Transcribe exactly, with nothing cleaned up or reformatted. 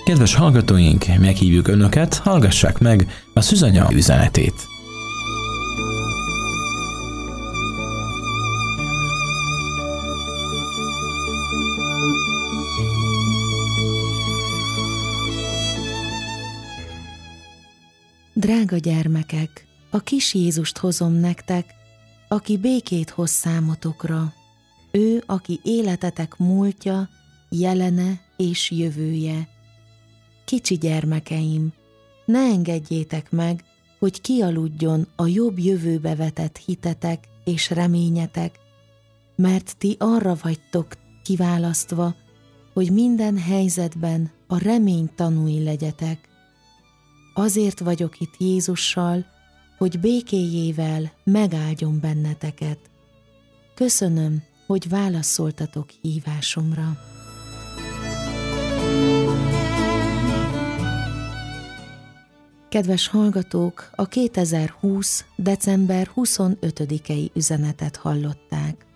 Kedves hallgatóink, meghívjuk Önöket, hallgassák meg a Szűzanya üzenetét. Drága gyermekek, a kis Jézust hozom nektek, aki békét hoz számotokra. Ő, aki életetek múltja, jelene és jövője. Kicsi gyermekeim, ne engedjétek meg, hogy kialudjon a jobb jövőbe vetett hitetek és reményetek, mert ti arra vagytok kiválasztva, hogy minden helyzetben a remény tanúi legyetek. Azért vagyok itt Jézussal, hogy békéjével megáldjon benneteket. Köszönöm, hogy válaszoltatok hívásomra. Kedves hallgatók, a kétezer-húsz. december huszonötödikei üzenetet hallották.